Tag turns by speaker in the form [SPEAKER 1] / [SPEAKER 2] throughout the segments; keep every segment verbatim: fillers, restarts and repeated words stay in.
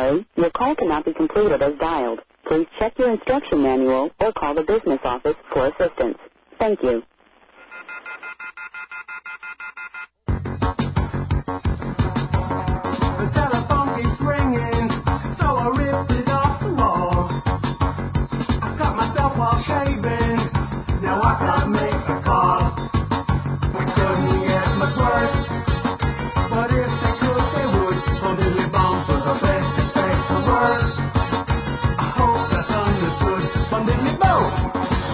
[SPEAKER 1] sorry, your call cannot be completed as dialed. Please check your instruction manual or call the business office for assistance. Thank you.
[SPEAKER 2] The telephone keeps ringing, so I ripped it off the wall. I cut myself while shaving, now I can't make a call. It couldn't get much worse, but if they could, they would. So Diddly Bombs was the best mistake for worse. I hope that's understood from Diddly Bombs.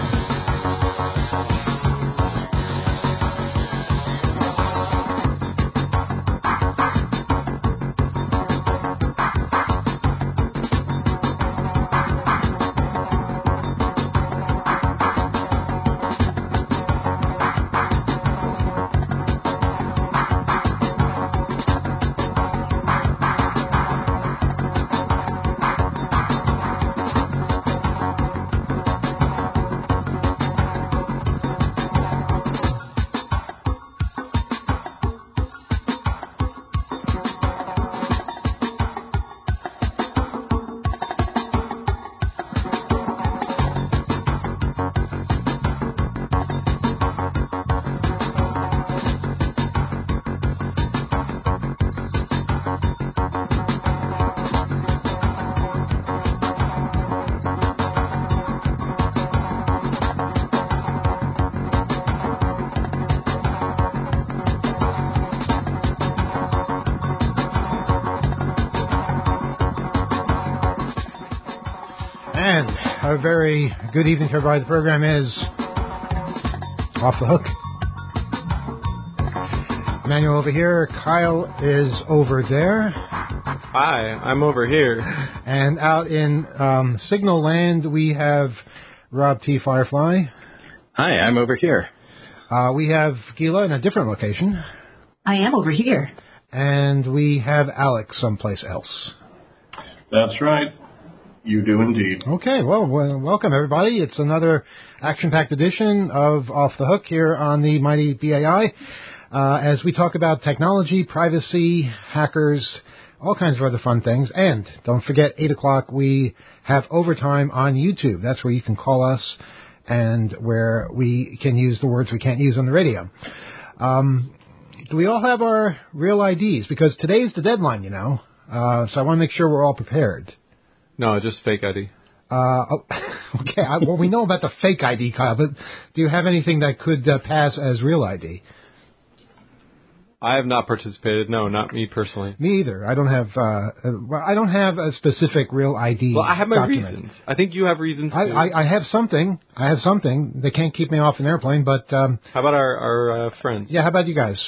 [SPEAKER 3] A very good evening to everybody. The program is Off the Hook. Emmanuel over here. Kyle is over there.
[SPEAKER 4] Hi, I'm over here.
[SPEAKER 3] And out in um, Signal Land, we have Rob T. Firefly.
[SPEAKER 5] Hi, I'm over here.
[SPEAKER 3] Uh, we have Gila in a different location.
[SPEAKER 6] I am over here.
[SPEAKER 3] And we have Alex someplace else.
[SPEAKER 7] That's right. You do indeed.
[SPEAKER 3] Okay, well, well, welcome everybody. It's another action-packed edition of Off the Hook here on the mighty B A I, uh, as we talk about technology, privacy, hackers, all kinds of other fun things. And don't forget, eight o'clock, we have overtime on YouTube. That's where you can call us and where we can use the words we can't use on the radio. Um, do we all have our real I Ds? Because today's the deadline, you know, uh, so I want to make sure we're all prepared.
[SPEAKER 4] No, just fake I D.
[SPEAKER 3] Uh, okay, I, well, we know about the fake I D, Kyle, but do you have anything that could uh, pass as real I D?
[SPEAKER 4] I have not participated. No, not me personally.
[SPEAKER 3] Me either. I don't have. Uh, well, I don't have a specific real I D.
[SPEAKER 4] Well, I have my
[SPEAKER 3] document.
[SPEAKER 4] reasons. I think you have reasons too.
[SPEAKER 3] I, I, I have something. I have something. They can't keep me off an airplane, but. Um,
[SPEAKER 4] how about our our uh, friends?
[SPEAKER 3] Yeah. How about you guys?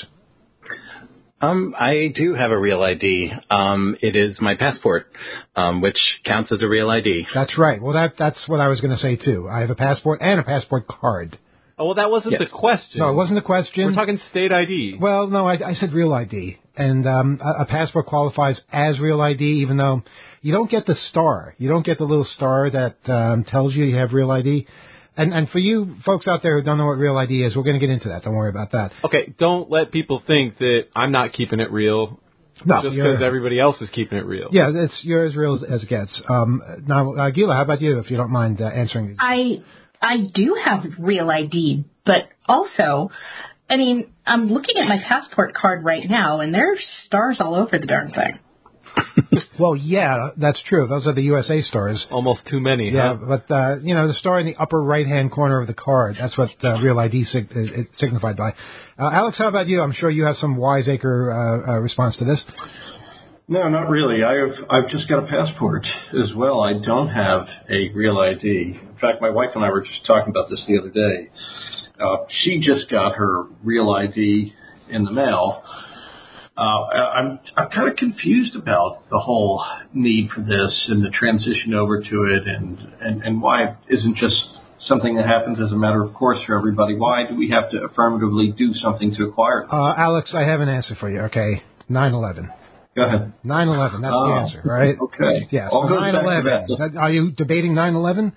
[SPEAKER 5] Um, I do have a real I D. Um, it is my passport, um, which counts as a real I D.
[SPEAKER 3] That's right. Well, that that's what I was going to say, too. I have a passport and a passport card.
[SPEAKER 4] Oh, well, that wasn't
[SPEAKER 5] yes.
[SPEAKER 4] the question.
[SPEAKER 3] No, it wasn't the question.
[SPEAKER 4] We're talking state I D.
[SPEAKER 3] Well, no, I, I said real I D. And um, a, a passport qualifies as real I D, even though you don't get the star. You don't get the little star that um, tells you you have real I D. And and for you folks out there who don't know what real I D is, we're going to get into that. Don't worry about that.
[SPEAKER 4] Okay, don't let people think that I'm not keeping it real
[SPEAKER 3] no,
[SPEAKER 4] just because everybody else is keeping it real.
[SPEAKER 3] Yeah, it's you're as real as, as it gets. Um, now, uh, Gila, how about you, if you don't mind uh, answering these?
[SPEAKER 6] I I do have real I D, but also, I mean, I'm looking at my passport card right now, and there's stars all over the darn thing.
[SPEAKER 3] Well, yeah, that's true. Those are the U S A stars.
[SPEAKER 4] Almost too many,
[SPEAKER 3] Yeah,
[SPEAKER 4] huh?
[SPEAKER 3] but, uh, you know, the star in the upper right-hand corner of the card, that's what uh, real I D sig- is signified by. Uh, Alex, how about you? I'm sure you have some wiseacre uh, uh, response to this.
[SPEAKER 7] No, not really. I've I've just got a passport as well. I don't have a real I D. In fact, my wife and I were just talking about this the other day. Uh, she just got her real I D in the mail. Uh, I'm I'm kind of confused about the whole need for this and the transition over to it, and, and, and why it isn't just something that happens as a matter of course for everybody. Why do we have to affirmatively do something to acquire it?
[SPEAKER 3] Uh, Alex, I have an answer for you. Okay, nine eleven.
[SPEAKER 7] Go ahead.
[SPEAKER 3] nine eleven, that's
[SPEAKER 7] oh,
[SPEAKER 3] the answer, right?
[SPEAKER 7] Okay.
[SPEAKER 3] Yeah,
[SPEAKER 7] All
[SPEAKER 3] so
[SPEAKER 7] goes
[SPEAKER 3] nine eleven.
[SPEAKER 7] back to that.
[SPEAKER 3] Are you debating nine eleven?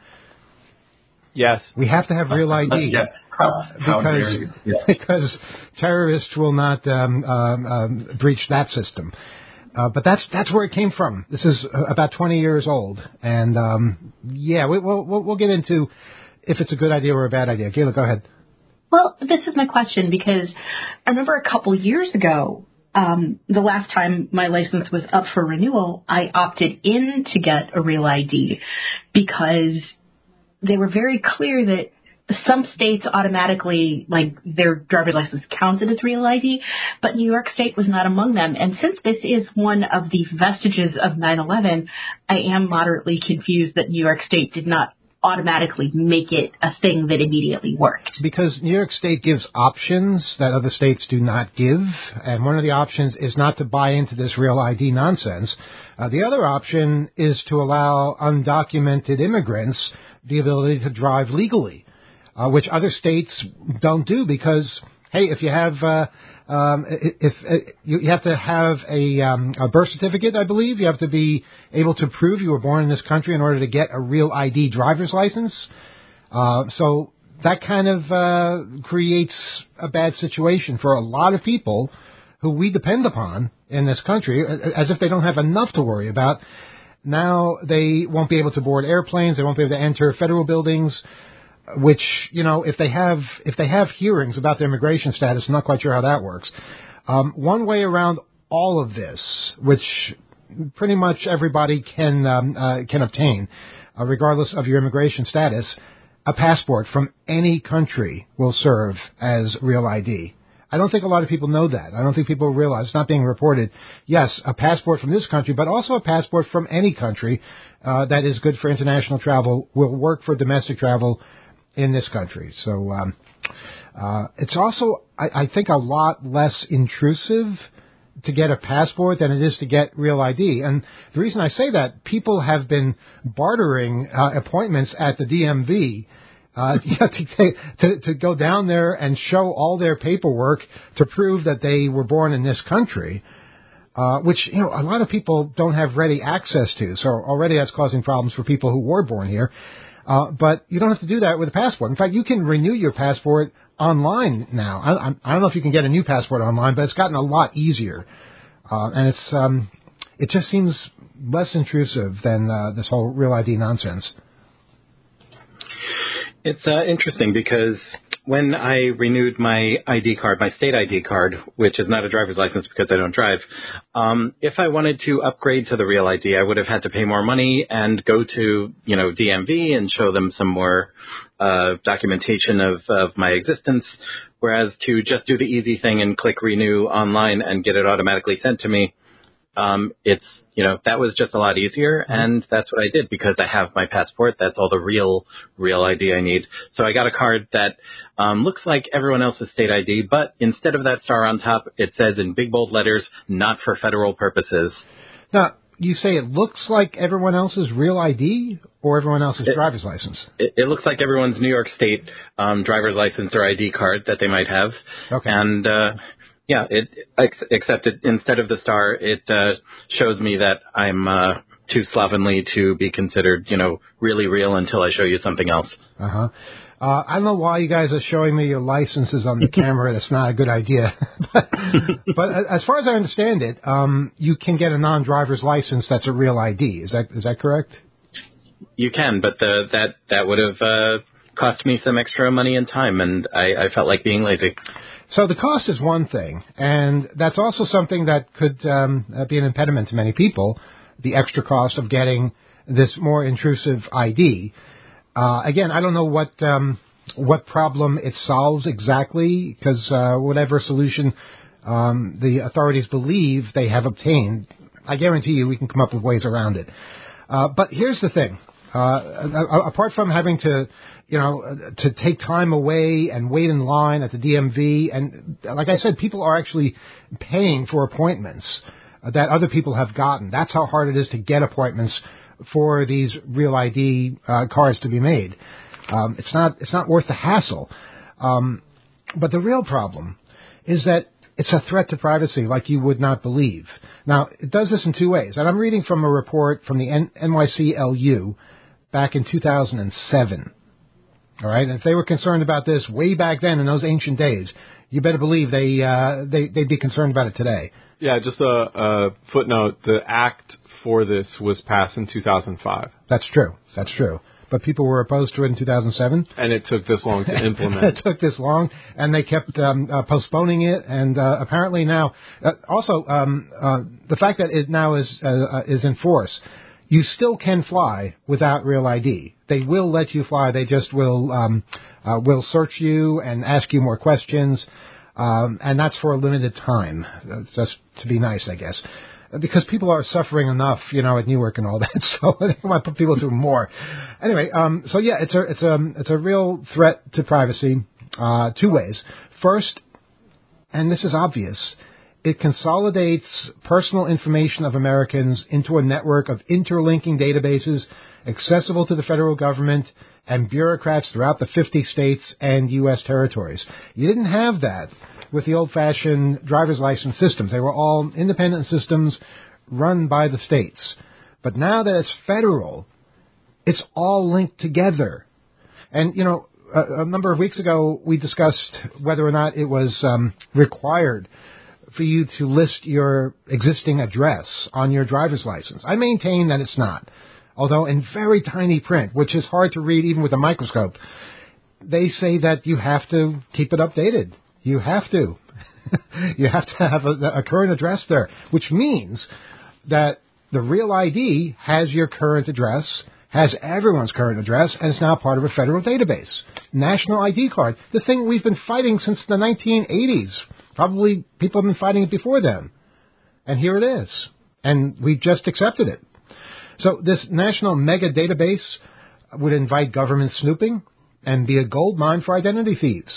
[SPEAKER 4] Yes.
[SPEAKER 3] We have to have real I D.
[SPEAKER 7] yeah. How, how
[SPEAKER 3] because,
[SPEAKER 7] dare you? Yeah.
[SPEAKER 3] because terrorists will not um, um, um, breach that system. Uh, but that's that's where it came from. This is uh, about twenty years old, and um, yeah, we, we'll, we'll we'll get into if it's a good idea or a bad idea. Kayla, go ahead.
[SPEAKER 6] Well, this is my question because I remember a couple years ago, um, the last time my license was up for renewal, I opted in to get a Real I D because they were very clear that some states automatically, like, their driver's license counted as Real I D, but New York State was not among them. And since this is one of the vestiges of nine eleven, I am moderately confused that New York State did not automatically make it a thing that immediately worked.
[SPEAKER 3] Because New York State gives options that other states do not give, and one of the options is not to buy into this Real I D nonsense. Uh, the other option is to allow undocumented immigrants the ability to drive legally, uh, which other states don't do because, hey, if you have... Uh, Um, if, if you, you have to have a, um, a birth certificate, I believe. You have to be able to prove you were born in this country in order to get a Real I D driver's license. Uh, so that kind of uh, creates a bad situation for a lot of people who we depend upon in this country, as if they don't have enough to worry about. Now they won't be able to board airplanes. They won't be able to enter federal buildings. Which, you know, if they have if they have hearings about their immigration status, I'm not quite sure how that works. Um, one way around all of this, which pretty much everybody can um, uh, can obtain, uh, regardless of your immigration status, a passport from any country will serve as Real I D. I don't think a lot of people know that. I don't think people realize it's not being reported. Yes, a passport from this country, but also a passport from any country uh, that is good for international travel will work for domestic travel in this country. So um, uh, it's also, I, I think, a lot less intrusive to get a passport than it is to get Real I D. And the reason I say that, people have been bartering uh, appointments at the D M V uh, to, to, to go down there and show all their paperwork to prove that they were born in this country, uh, which, you know, a lot of people don't have ready access to. So already that's causing problems for people who were born here. Uh, but you don't have to do that with a passport. In fact, you can renew your passport online now. I, I don't know if you can get a new passport online, but it's gotten a lot easier. Uh, and it's um, it just seems less intrusive than uh, this whole Real I D nonsense.
[SPEAKER 5] It's uh, interesting because when I renewed my I D card, my state I D card, which is not a driver's license because I don't drive, um, if I wanted to upgrade to the Real I D, I would have had to pay more money and go to, you know, D M V and show them some more uh, documentation of, of my existence, whereas to just do the easy thing and click renew online and get it automatically sent to me, um, it's, you know, that was just a lot easier, and that's what I did because I have my passport. That's all the real, real I D I need. So I got a card that um, looks like everyone else's state I D, but instead of that star on top, it says in big bold letters, not for federal purposes.
[SPEAKER 3] Now, you say it looks like everyone else's Real I D or everyone else's
[SPEAKER 5] it,
[SPEAKER 3] driver's license?
[SPEAKER 5] It, it looks like everyone's New York State um, driver's license or I D card that they might have.
[SPEAKER 3] Okay.
[SPEAKER 5] And, uh, yeah, it, except it, instead of the star, it uh, shows me that I'm uh, too slovenly to be considered, you know, really real until I show you something else.
[SPEAKER 3] Uh-huh. Uh, I don't know why you guys are showing me your licenses on the camera. That's not a good idea. but, but as far as I understand it, um, you can get a non-driver's license that's a Real I D. Is that is that correct?
[SPEAKER 5] You can, but the, that that would have uh, cost me some extra money and time, and I, I felt like being lazy.
[SPEAKER 3] So the cost is one thing, and that's also something that could um, be an impediment to many people, the extra cost of getting this more intrusive I D. Uh, again, I don't know what um, what problem it solves exactly, because uh, whatever solution um, the authorities believe they have obtained, I guarantee you we can come up with ways around it. Uh, but here's the thing. Uh, apart from having to, you know, to take time away and wait in line at the D M V, and like I said, people are actually paying for appointments that other people have gotten. That's how hard it is to get appointments for these Real I D uh, cards to be made. Um, it's not it's not worth the hassle. Um, but the real problem is that it's a threat to privacy like you would not believe. Now, it does this in two ways, and I'm reading from a report from the N- N Y C L U back in two thousand seven. All right, and if they were concerned about this way back then in those ancient days, you better believe they uh, they they'd be concerned about it today.
[SPEAKER 4] Yeah, just a, a footnote. The act for this was passed in two thousand five.
[SPEAKER 3] That's true. That's true. But people were opposed to it in two thousand seven.
[SPEAKER 4] And it took this long to implement.
[SPEAKER 3] It took this long, and they kept um, uh, postponing it. And uh, apparently now, uh, also um, uh, the fact that it now is uh, uh, is in force, you still can fly without Real I D. They will let you fly. They just will um, uh, will search you and ask you more questions, um, and that's for a limited time, uh, just to be nice, I guess. Because people are suffering enough, you know, at Newark and all that, so they want to put people through more. Anyway, um, so yeah, it's a it's a it's a real threat to privacy, uh, two ways. First, and this is obvious, it consolidates personal information of Americans into a network of interlinking databases accessible to the federal government and bureaucrats throughout the fifty states and U S territories. You didn't have that with the old-fashioned driver's license systems. They were all independent systems run by the states. But now that it's federal, it's all linked together. And, you know, a, a number of weeks ago, we discussed whether or not it was um, required for you to list your existing address on your driver's license. I maintain that it's not. Although in very tiny print, which is hard to read even with a microscope, they say that you have to keep it updated. You have to. You have to have a, a current address there, which means that the Real I D has your current address, has everyone's current address, and is now part of a federal database. National I D card, the thing we've been fighting since the nineteen eighties. Probably people have been fighting it before then. And here it is. And we just accepted it. So this national mega database would invite government snooping and be a gold mine for identity thieves.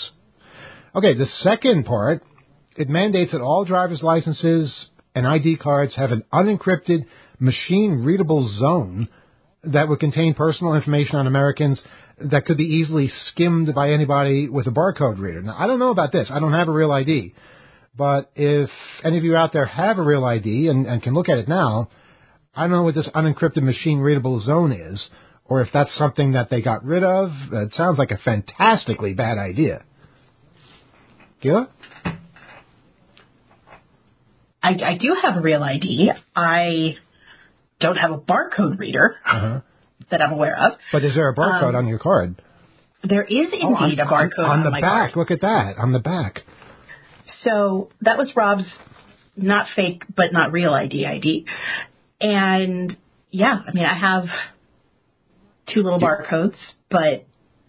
[SPEAKER 3] Okay, the second part, it mandates that all driver's licenses and I D cards have an unencrypted, machine-readable zone that would contain personal information on Americans that could be easily skimmed by anybody with a barcode reader. Now, I don't know about this. I don't have a Real I D. But if any of you out there have a Real I D and, and can look at it now, I don't know what this unencrypted, machine-readable zone is, or if that's something that they got rid of. It sounds like a fantastically bad idea. Gila?
[SPEAKER 6] I, I do have a Real I D. I don't have a barcode reader
[SPEAKER 3] uh-huh.
[SPEAKER 6] that I'm aware of.
[SPEAKER 3] But is there a barcode
[SPEAKER 6] um,
[SPEAKER 3] on your card?
[SPEAKER 6] There is indeed
[SPEAKER 3] oh, on,
[SPEAKER 6] a barcode
[SPEAKER 3] on, on,
[SPEAKER 6] on
[SPEAKER 3] the
[SPEAKER 6] my
[SPEAKER 3] back.
[SPEAKER 6] card.
[SPEAKER 3] Look at that, on the back.
[SPEAKER 6] So that was Rob's not fake but not real I D I D. And, yeah, I mean, I have two little barcodes, but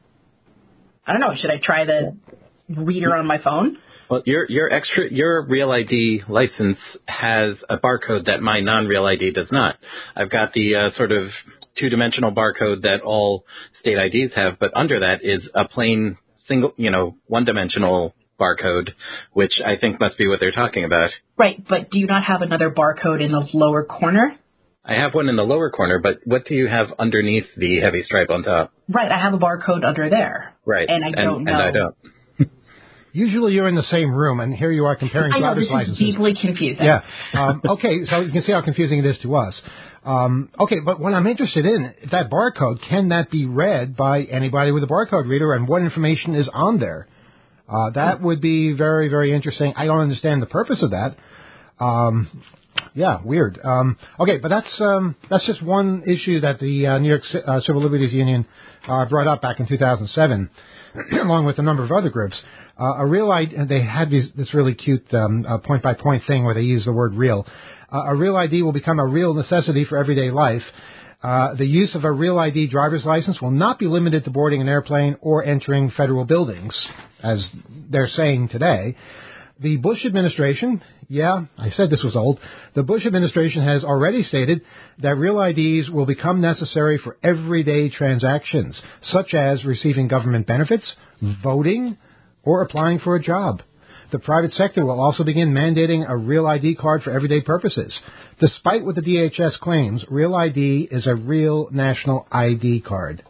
[SPEAKER 6] I don't know. Should I try the reader on my phone?
[SPEAKER 5] Well, your your extra your Real I D license has a barcode that my non-Real I D does not. I've got the uh, sort of two-dimensional barcode that all state I Ds have, but under that is a plain single, you know, one-dimensional barcode, which I think must be what they're talking about.
[SPEAKER 6] Right, but do you not have another barcode in the lower corner?
[SPEAKER 5] I have one in the lower corner, but what do you have underneath the heavy stripe on top?
[SPEAKER 6] Right, I have a barcode under there.
[SPEAKER 5] Right,
[SPEAKER 6] and I don't
[SPEAKER 5] and,
[SPEAKER 6] know.
[SPEAKER 5] And I don't.
[SPEAKER 3] Usually you're in the same room, and here you are comparing
[SPEAKER 6] I know,
[SPEAKER 3] driver's
[SPEAKER 6] this
[SPEAKER 3] licenses.
[SPEAKER 6] is deeply confusing.
[SPEAKER 3] Yeah. Um, okay, so you can see how confusing it is to us. Um, okay, but what I'm interested in, that barcode, can that be read by anybody with a barcode reader, and what information is on there? Uh, that would be very, very interesting. I don't understand the purpose of that. Um, yeah, weird. Um, okay, but that's um, that's just one issue that the uh, New York C- uh, Civil Liberties Union uh, brought up back in two thousand seven, along with a number of other groups. Uh, a real I D, they had these, this really cute um, uh, point-by-point thing where they use the word real. Uh, a Real I D will become a real necessity for everyday life. Uh, the use of a Real I D driver's license will not be limited to boarding an airplane or entering federal buildings, as they're saying today. The Bush administration, yeah, I said this was old, the Bush administration has already stated that Real I Ds will become necessary for everyday transactions, such as receiving government benefits, voting, or applying for a job. The private sector will also begin mandating a Real I D card for everyday purposes. Despite what the D H S claims, Real I D is a real national I D card.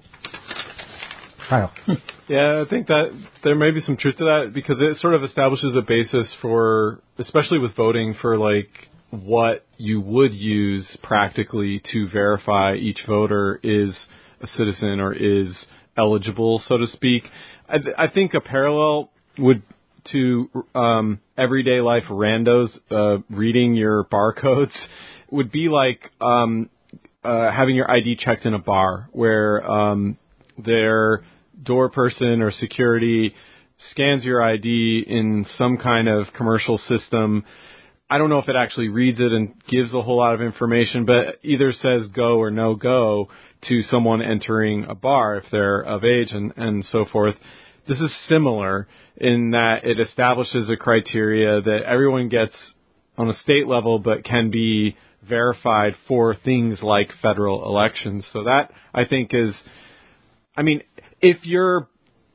[SPEAKER 3] Kyle.
[SPEAKER 4] Yeah, I think that there may be some truth to that because it sort of establishes a basis for, especially with voting, for like what you would use practically to verify each voter is a citizen or is eligible, so to speak. I, I think a parallel would to um, everyday life randos uh, reading your barcodes would be like um, uh, having your I D checked in a bar where um, their door person or security scans your I D in some kind of commercial system. I don't know if it actually reads it and gives a whole lot of information, but either says go or no go to someone entering a bar if they're of age and, and so forth. This is similar in that it establishes a criteria that everyone gets on a state level but can be verified for things like federal elections. So that, I think, is, I mean, if you're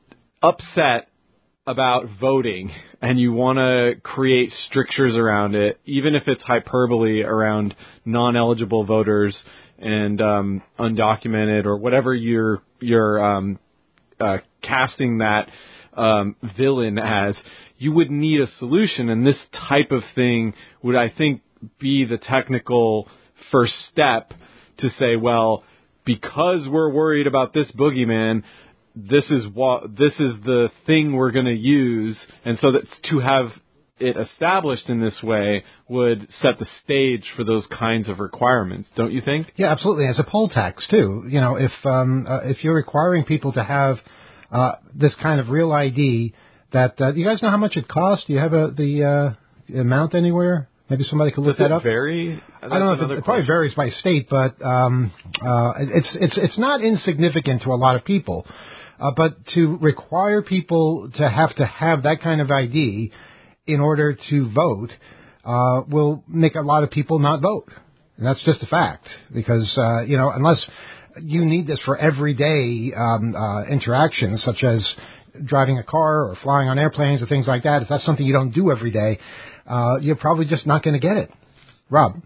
[SPEAKER 4] upset about voting and you want to create strictures around it, even if it's hyperbole around non-eligible voters and um, undocumented or whatever you're you're um, uh, casting that um, villain as, you would need a solution. And this type of thing would, I think, be the technical first step to say, well, because we're worried about this boogeyman, this is what this is the thing we're going to use, and so that to have it established in this way would set the stage for those kinds of requirements, don't you think?
[SPEAKER 3] Yeah, absolutely. As a poll tax too, you know, if um, uh, if you're requiring people to have uh, this kind of real I D, that uh, you guys know how much it costs? Do you have a, the uh, amount anywhere? Maybe somebody could look
[SPEAKER 4] Does
[SPEAKER 3] that
[SPEAKER 4] it
[SPEAKER 3] up.
[SPEAKER 4] Vary?
[SPEAKER 3] That's I don't know if it, it probably varies by state, but um, uh, it's it's it's not insignificant to a lot of people. Uh, but to require people to have to have that kind of I D in order to vote uh, will make a lot of people not vote. And that's just a fact. Because, uh, you know, unless you need this for everyday um, uh, interactions, such as driving a car or flying on airplanes or things like that, if that's something you don't do every day, uh, you're probably just not going to get it. Rob?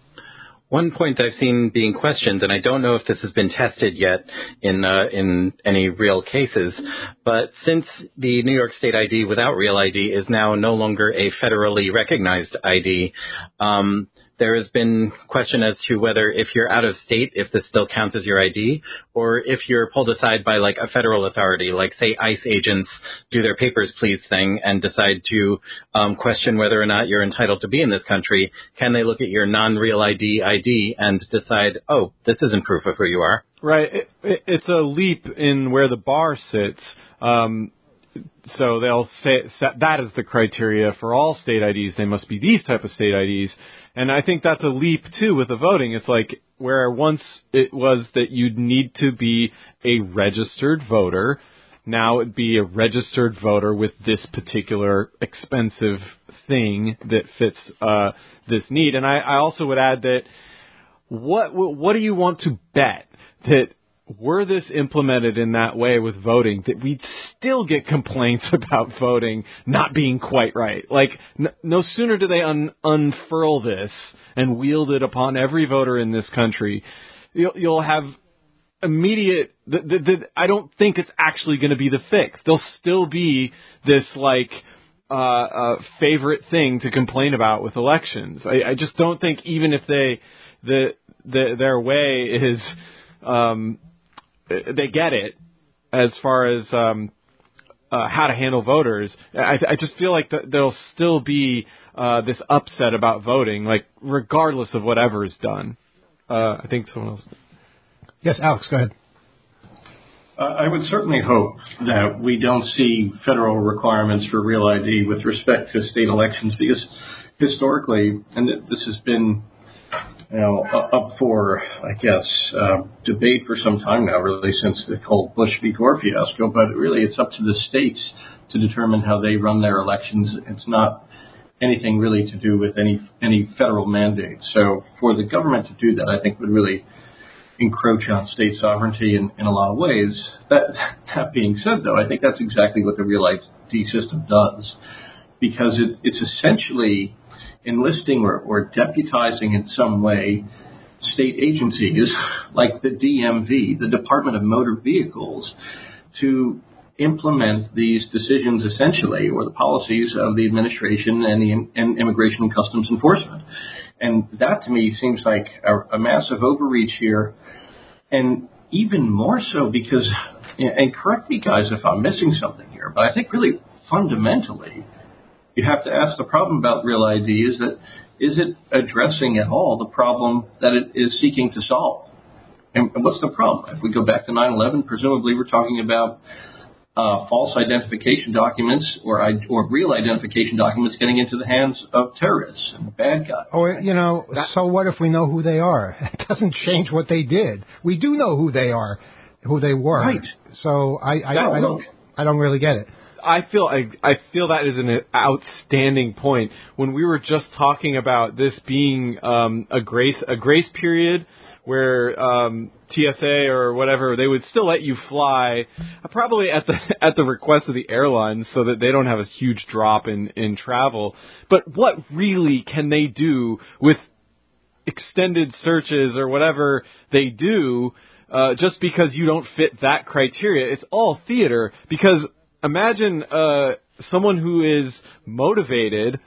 [SPEAKER 5] One point I've seen being questioned, and I don't know if this has been tested yet in uh, in any real cases, but since the New York State I D without Real I D is now no longer a federally recognized I D, um, there has been question as to whether if you're out of state, if this still counts as your I D, or if you're pulled aside by like a federal authority, like say ICE agents do their papers please thing and decide to um, question whether or not you're entitled to be in this country, can they look at your non-Real I D I D and decide, oh, this isn't proof of who you are?
[SPEAKER 4] Right. It, it, it's a leap in where the bar sits. Um, so they'll say set that as the criteria for all state I Ds. They must be these type of state I Ds. And I think that's a leap, too, with the voting. It's like where once it was that you'd need to be a registered voter, now it'd be a registered voter with this particular expensive thing that fits uh, this need. And I, I also would add that what what do you want to bet that were this implemented in that way with voting, that we'd still get complaints about voting not being quite right? Like, n- no sooner do they un- unfurl this and wield it upon every voter in this country, you'll, you'll have immediate... The, the, the, I don't think it's actually going to be the fix. There'll still be this, like, uh, uh, favorite thing to complain about with elections. I, I just don't think even if they... The, the their way is... Um, they get it as far as um, uh, how to handle voters. I, I just feel like th- there'll still be uh, this upset about voting, like regardless of whatever is done. Uh, I think someone else.
[SPEAKER 3] Yes, Alex, go ahead.
[SPEAKER 7] Uh, I would certainly hope that we don't see federal requirements for Real I D with respect to state elections, because historically, and this has been you know, up for, I guess, uh, debate for some time now, really, since the whole Bush v. Gore fiasco. But really, it's up to the states to determine how they run their elections. It's not anything really to do with any any federal mandate. So for the government to do that, I think would really encroach on state sovereignty in, in a lot of ways. That, that being said, though, I think that's exactly what the Real I D system does, because it, it's essentially enlisting or, or deputizing in some way state agencies like the D M V, the Department of Motor Vehicles, to implement these decisions essentially, or the policies of the administration and the and Immigration and Customs Enforcement. And that to me seems like a, a massive overreach here, and even more so because and correct me, guys, if I'm missing something here, but I think really fundamentally, you have to ask the problem about Real I D is that is it addressing at all the problem that it is seeking to solve? And what's the problem? If we go back to nine eleven, presumably we're talking about uh, false identification documents or or real identification documents getting into the hands of terrorists and bad guys.
[SPEAKER 3] Or, you know, so what if we know who they are? It doesn't change what they did. We do know who they are, who they were.
[SPEAKER 7] Right.
[SPEAKER 3] So I, I, I don't I don't really get it.
[SPEAKER 4] I feel I, I feel that is an outstanding point. When we were just talking about this being um, a grace a grace period where um, T S A or whatever, they would still let you fly, uh, probably at the at the request of the airlines, so that they don't have a huge drop in, in travel. But what really can they do with extended searches or whatever they do, uh, just because you don't fit that criteria? It's all theater, because imagine uh, someone who is motivated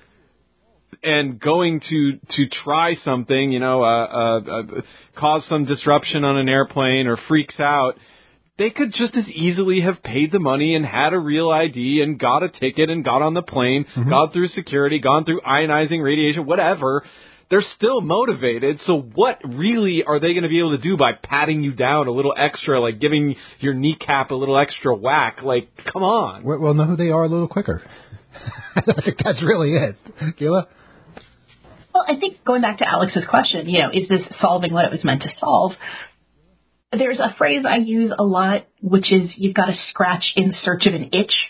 [SPEAKER 4] and going to to try something, you know, uh, uh, uh, cause some disruption on an airplane or freaks out. They could just as easily have paid the money and had a real I D and got a ticket and got on the plane, mm-hmm. gone through security, gone through ionizing radiation, whatever. They're still motivated. So what really are they going to be able to do by patting you down a little extra, like giving your kneecap a little extra whack? Like, come on.
[SPEAKER 3] We'll know who they are a little quicker. I think that's really it. Gila?
[SPEAKER 6] Well, I think going back to Alex's question, you know, is this solving what it was meant to solve? There's a phrase I use a lot, which is you've got to scratch in search of an itch.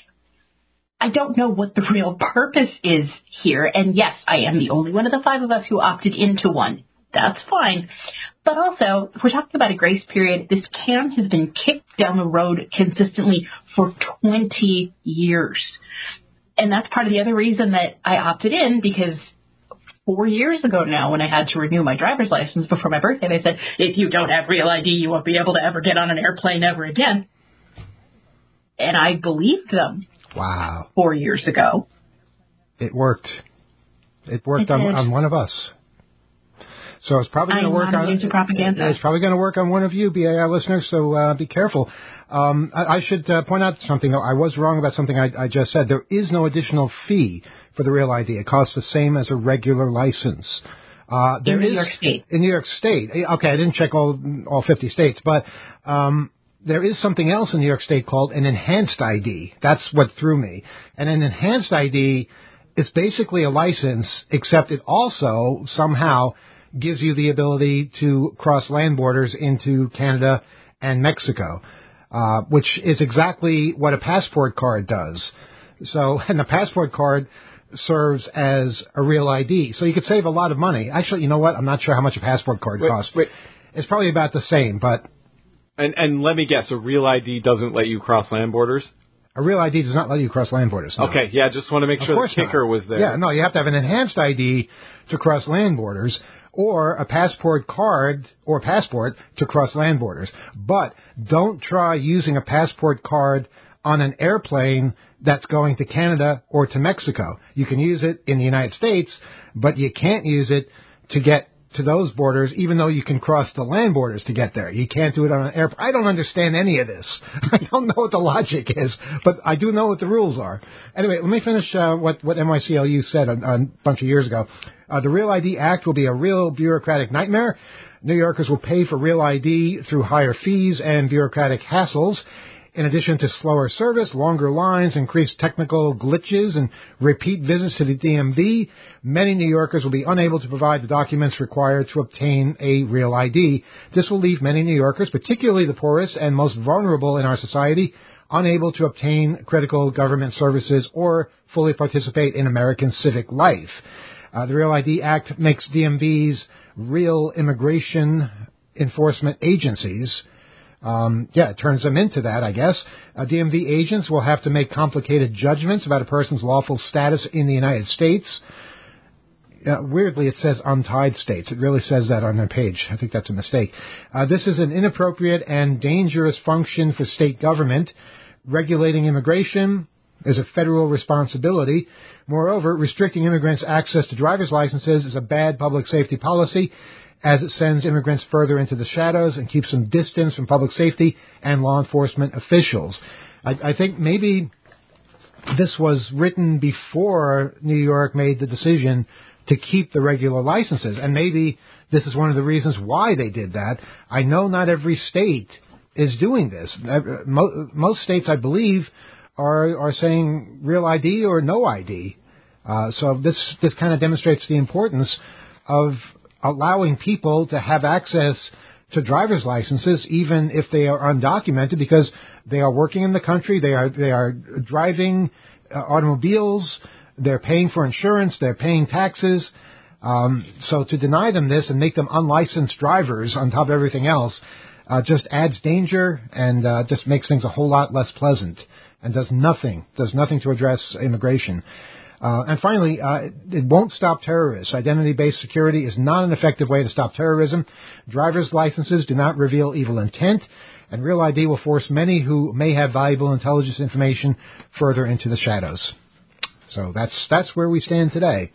[SPEAKER 6] I don't know what the real purpose is here. And yes, I am the only one of the five of us who opted into one. That's fine. But also, if we're talking about a grace period, this can has been kicked down the road consistently for twenty years. And that's part of the other reason that I opted in, because four years ago now, when I had to renew my driver's license before my birthday, they said, if you don't have Real I D, you won't be able to ever get on an airplane ever again. And I believed them.
[SPEAKER 3] Wow.
[SPEAKER 6] Four years ago.
[SPEAKER 3] It worked. It worked it on, on one of us. So it's probably going to work on.
[SPEAKER 6] Propaganda.
[SPEAKER 3] It's probably going to work on one of you, B A I listeners. So uh, be careful. Um, I, I should uh, point out something, though. I was wrong about something I, I just said. There is no additional fee for the Real I D. It costs the same as a regular license. Uh, there
[SPEAKER 6] in New
[SPEAKER 3] is,
[SPEAKER 6] York State.
[SPEAKER 3] In New York State. Okay, I didn't check all all fifty states, but um, there is something else in New York State called an enhanced I D. That's what threw me. And an enhanced I D is basically a license, except it also somehow gives you the ability to cross land borders into Canada and Mexico, uh, which is exactly what a passport card does. So, and the passport card serves as a Real I D. So you could save a lot of money. Actually, you know what? I'm not sure how much a passport card
[SPEAKER 4] wait,
[SPEAKER 3] costs.
[SPEAKER 4] Wait.
[SPEAKER 3] It's probably about the same, but...
[SPEAKER 4] And, and let me guess, a Real I D doesn't let you cross land borders?
[SPEAKER 3] A Real I D does not let you cross land borders. No.
[SPEAKER 4] Okay, yeah, just want to make sure the kicker
[SPEAKER 3] not.
[SPEAKER 4] was there.
[SPEAKER 3] Yeah, no, you have to have an enhanced I D to cross land borders, or a passport card or passport to cross land borders. But don't try using a passport card on an airplane that's going to Canada or to Mexico. You can use it in the United States, but you can't use it to get to those borders, even though you can cross the land borders to get there. You can't do it on an airplane. I don't understand any of this. I don't know what the logic is, but I do know what the rules are. Anyway, let me finish uh, what, what N Y C L U said a, a bunch of years ago. Uh, the Real I D Act will be a real bureaucratic nightmare. New Yorkers will pay for Real I D through higher fees and bureaucratic hassles. In addition to slower service, longer lines, increased technical glitches, and repeat visits to the D M V, many New Yorkers will be unable to provide the documents required to obtain a Real I D. This will leave many New Yorkers, particularly the poorest and most vulnerable in our society, unable to obtain critical government services or fully participate in American civic life. Uh, the Real I D Act makes D M Vs real immigration enforcement agencies. Um, yeah, it turns them into that, I guess. Uh, D M V agents will have to make complicated judgments about a person's lawful status in the United States. Uh, weirdly, it says untied states. It really says that on their page. I think that's a mistake. Uh, this is an inappropriate and dangerous function for state government. Regulating immigration is a federal responsibility. Moreover, restricting immigrants' access to driver's licenses is a bad public safety policy, as it sends immigrants further into the shadows and keeps them distant from public safety and law enforcement officials. I, I think maybe this was written before New York made the decision to keep the regular licenses, and maybe this is one of the reasons why they did that. I know not every state is doing this. Most states, I believe, are are saying real I D or no I D. Uh, so this this kind of demonstrates the importance of allowing people to have access to driver's licenses, even if they are undocumented, because they are working in the country, they are they are driving uh, automobiles, they're paying for insurance, they're paying taxes. Um, so to deny them this and make them unlicensed drivers on top of everything else uh, just adds danger and uh, just makes things a whole lot less pleasant and does nothing, does nothing to address immigration. Uh, and finally, uh, it won't stop terrorists. Identity-based security is not an effective way to stop terrorism. Driver's licenses do not reveal evil intent, and Real I D will force many who may have valuable intelligence information further into the shadows. So that's that's where we stand today.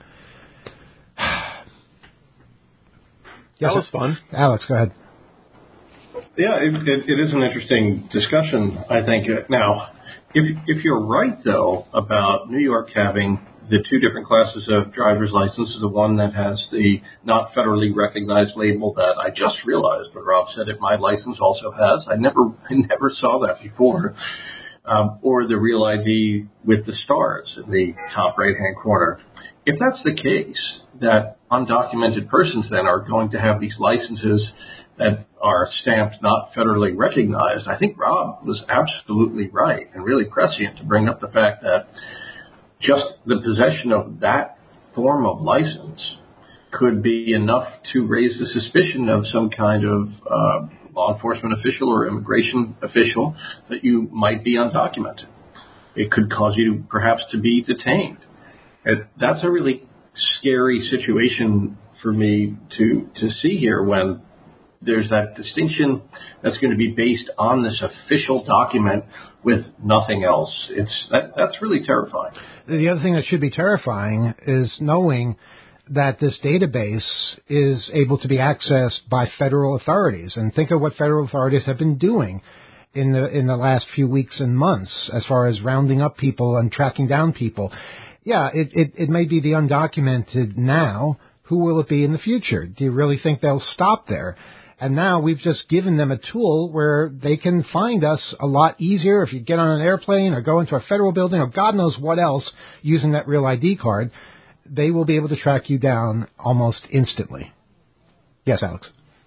[SPEAKER 3] Yes,
[SPEAKER 4] that was fun.
[SPEAKER 3] Alex, go ahead.
[SPEAKER 7] Yeah, it, it, it is an interesting discussion, I think. Now, if if you're right, though, about New York having the two different classes of driver's licenses, the one that has the not federally recognized label that I just realized, but Rob said it, my license also has. I never I never saw that before. Um, or the Real I D with the stars in the top right-hand corner. If that's the case, that undocumented persons then are going to have these licenses that are stamped not federally recognized, I think Rob was absolutely right and really prescient to bring up the fact that just the possession of that form of license could be enough to raise the suspicion of some kind of uh, law enforcement official or immigration official that you might be undocumented. It could cause you perhaps to be detained. It, that's a really scary situation for me to to see here when there's that distinction that's going to be based on this official document with nothing else. It's that that's really terrifying.
[SPEAKER 3] The other thing that should be terrifying is knowing that this database is able to be accessed by federal authorities. And think of what federal authorities have been doing in the in the last few weeks and months as far as rounding up people and tracking down people. Yeah, it, it, it may be the undocumented now. Who will it be in the future? Do you really think they'll stop there? And now we've just given them a tool where they can find us a lot easier if you get on an airplane or go into a federal building or God knows what else using that Real I D card. They will be able to track you down almost instantly. Yes, Alex.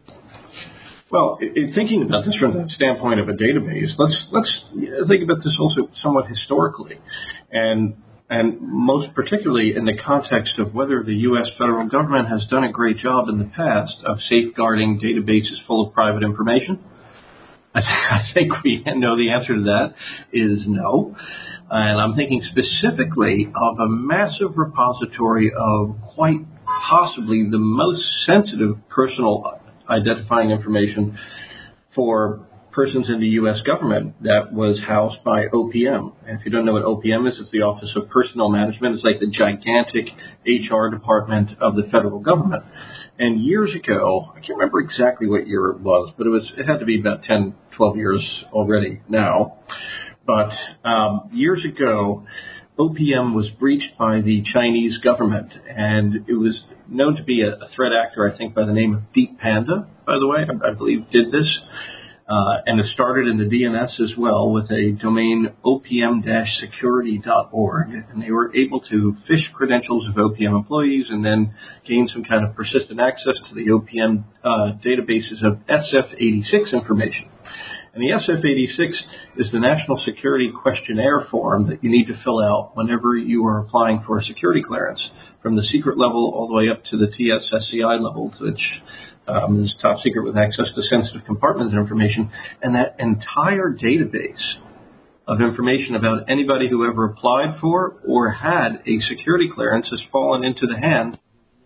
[SPEAKER 7] Well, in thinking about this from the standpoint of a database, let's let's think about this also somewhat historically, and and most particularly in the context of whether the U S federal government has done a great job in the past of safeguarding databases full of private information. I think we know the answer to that is no. And I'm thinking specifically of a massive repository of quite possibly the most sensitive personal identifying information for persons in the U S government that was housed by O P M. And if you don't know what O P M is, it's the Office of Personnel Management. It's like the gigantic H R department of the federal government. And years ago, I can't remember exactly what year it was, but it was it had to be about ten, twelve years already now. But um, years ago, O P M was breached by the Chinese government, and it was known to be a, a threat actor, I think, by the name of Deep Panda, by the way, I, I believe did this. Uh, and it started in the D N S as well with a domain O P M security dot org. And they were able to phish credentials of O P M employees and then gain some kind of persistent access to the O P M uh, databases of S F eighty-six information. And the S F eighty-six is the National Security Questionnaire form that you need to fill out whenever you are applying for a security clearance, from the secret level all the way up to the T S S C I level, which um, is top secret with access to sensitive compartments of information. And that entire database of information about anybody who ever applied for or had a security clearance has fallen into the hands.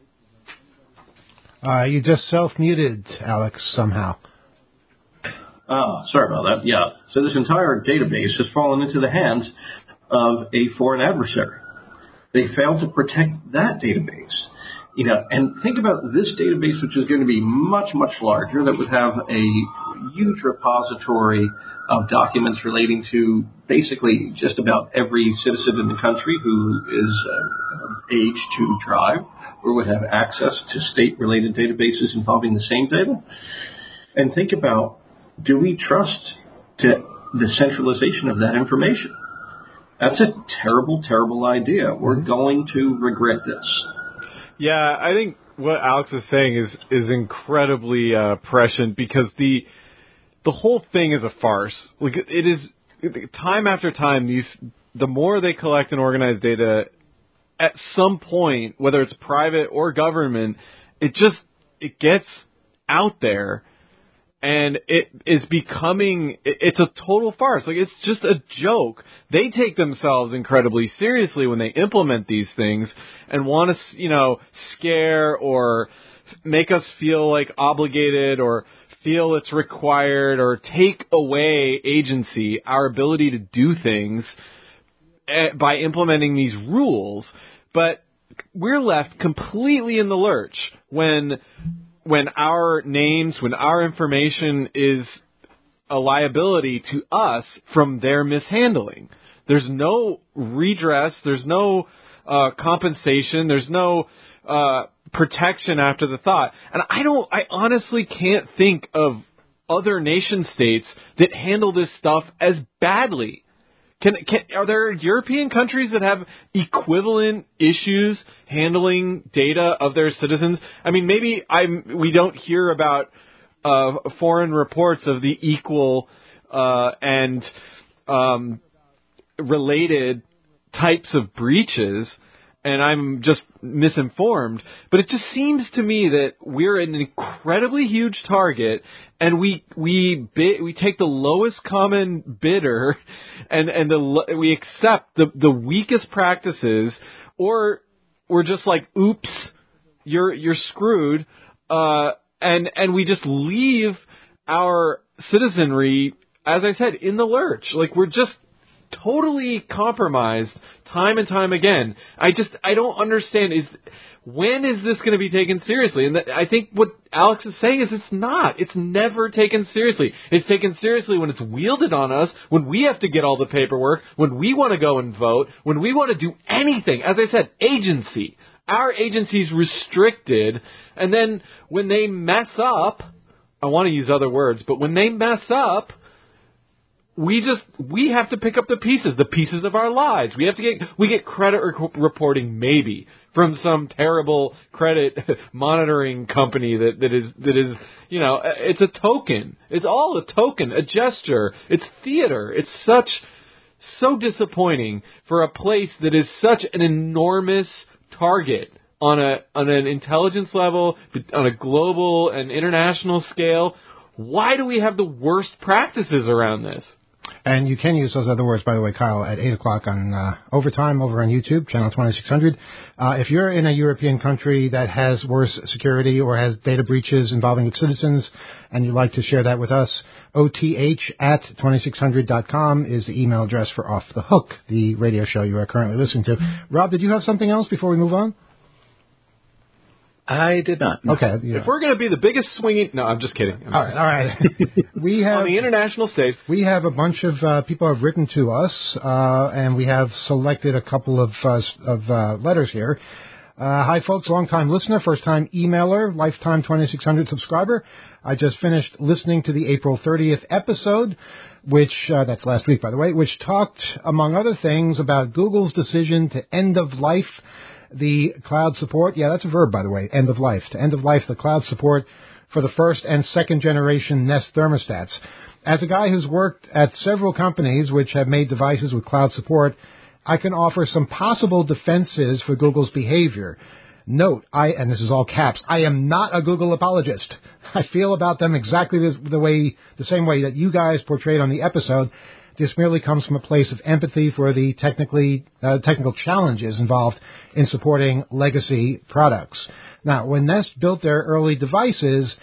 [SPEAKER 3] Uh, you just self-muted, Alex, somehow.
[SPEAKER 7] Ah, sorry about that. Yeah. So this entire database has fallen into the hands of a foreign adversary. They failed to protect that database. You know, and think about this database, which is going to be much, much larger, that would have a huge repository of documents relating to basically just about every citizen in the country who is uh, of age to drive or would have access to state-related databases involving the same data. And think about, do we trust to the centralization of that information? That's a terrible, terrible idea. We're going to regret this.
[SPEAKER 4] Yeah, I think what Alex is saying is is incredibly uh, prescient because the the whole thing is a farce. Like it is, time after time, these the more they collect and organize data, at some point, whether it's private or government, it just it gets out there. And it is becoming, it's a total farce. Like, it's just a joke. They take themselves incredibly seriously when they implement these things and want to, you know, scare or make us feel like obligated or feel it's required or take away agency, our ability to do things by implementing these rules. But we're left completely in the lurch when... when our names, when our information is a liability to us from their mishandling. There's no redress, there's no uh, compensation, there's no uh, protection after the thought. And I don't, I honestly can't think of other nation states that handle this stuff as badly. Can, can, are there European countries that have equivalent issues handling data of their citizens? I mean, maybe I'm, we don't hear about uh, foreign reports of the equal uh, and um, related types of breaches, and I'm just misinformed. But it just seems to me that we're an incredibly huge target, and we we bid, we take the lowest common bidder, and and the we accept the the weakest practices, or we're just like, oops, you're you're screwed, uh, and and we just leave our citizenry, as I said, in the lurch. Like, we're just totally compromised time and time again. I just, I don't understand, is when is this going to be taken seriously? And I think what Alex is saying is it's not. It's never taken seriously. It's taken seriously when it's wielded on us, when we have to get all the paperwork, when we want to go and vote, when we want to do anything. As I said, agency. Our agency's restricted, and then when they mess up, I want to use other words, but when they mess up, We just, we have to pick up the pieces, the pieces of our lives. We have to get, we get credit rec- reporting maybe from some terrible credit monitoring company that, that is, that is, you know, it's a token. It's all a token, a gesture. It's theater. It's such, so disappointing for a place that is such an enormous target on a, on an intelligence level, on a global and international scale. Why do we have the worst practices around this?
[SPEAKER 3] And you can use those other words, by the way, Kyle, at eight o'clock on uh, Overtime over on YouTube, channel twenty-six hundred. Uh, if you're in a European country that has worse security or has data breaches involving its citizens and you'd like to share that with us, O T H at twenty-six hundred dot com is the email address for Off the Hook, the radio show you are currently listening to. Rob, did you have something else before we move on?
[SPEAKER 5] I did not. No.
[SPEAKER 3] Okay. Yeah.
[SPEAKER 4] If we're going to be the biggest swinging... No, I'm just kidding. I'm
[SPEAKER 3] all right, all right. We have,
[SPEAKER 4] on the international stage...
[SPEAKER 3] We have a bunch of uh, people have written to us, uh, and we have selected a couple of, uh, of uh, letters here. Uh, hi, folks. Long-time listener, first-time emailer, lifetime twenty-six hundred subscriber. I just finished listening to the April thirtieth episode, which, uh, that's last week, by the way, which talked, among other things, about Google's decision to end of life the cloud support. Yeah, that's a verb, by the way, end of life. To end of life the cloud support for the first and second generation Nest thermostats. As a guy who's worked at several companies which have made devices with cloud support, I can offer some possible defenses for Google's behavior. Note, I, and this is all caps, I am not a Google apologist. I feel about them exactly the, the way, the same way that you guys portrayed on the episode. This merely comes from a place of empathy for the technically uh, technical challenges involved in supporting legacy products. Now, when Nest built their early devices,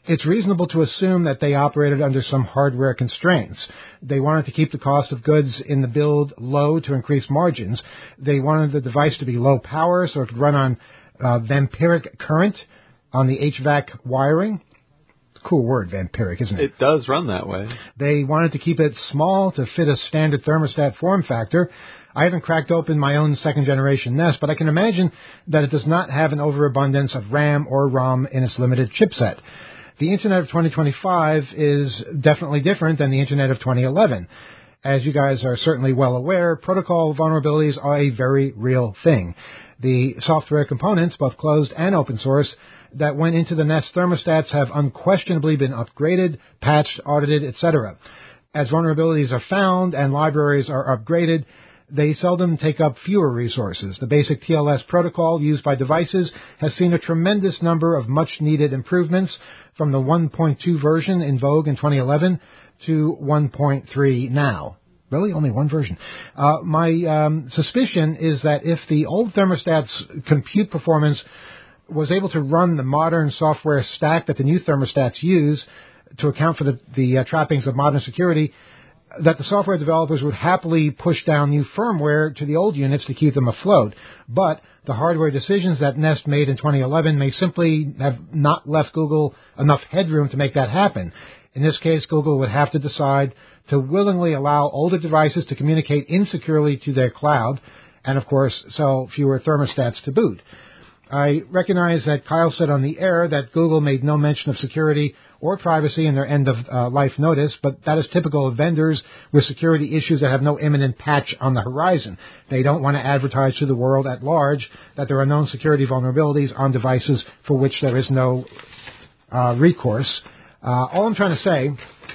[SPEAKER 3] it's reasonable to assume that they operated under some hardware constraints. They wanted to keep the cost of goods in the build low to increase margins. They wanted the device to be low power so it could run on uh, vampiric current on the H V A C wiring. Cool word, vampiric, isn't it?
[SPEAKER 4] It does run that way.
[SPEAKER 3] They wanted to keep it small to fit a standard thermostat form factor. I haven't cracked open my own second-generation Nest, but I can imagine that it does not have an overabundance of RAM or ROM in its limited chipset. The Internet of twenty twenty-five is definitely different than the Internet of twenty eleven. As you guys are certainly well aware, protocol vulnerabilities are a very real thing. The software components, both closed and open source, that went into the Nest thermostats have unquestionably been upgraded, patched, audited, et cetera. As vulnerabilities are found and libraries are upgraded, they seldom take up fewer resources. The basic T L S protocol used by devices has seen a tremendous number of much-needed improvements from the one point two version in vogue in twenty eleven to one point three now. Really? Only one version. Uh, my um, suspicion is that if the old thermostat's compute performance was able to run the modern software stack that the new thermostats use to account for the, the uh, trappings of modern security, that the software developers would happily push down new firmware to the old units to keep them afloat. But the hardware decisions that Nest made in twenty eleven may simply have not left Google enough headroom to make that happen. In this case, Google would have to decide to willingly allow older devices to communicate insecurely to their cloud and, of course, sell fewer thermostats to boot. I recognize that Kyle said on the air that Google made no mention of security or privacy in their end-of-life uh, notice, but that is typical of vendors with security issues that have no imminent patch on the horizon. They don't want to advertise to the world at large that there are known security vulnerabilities on devices for which there is no uh, recourse. Uh, all I'm trying to say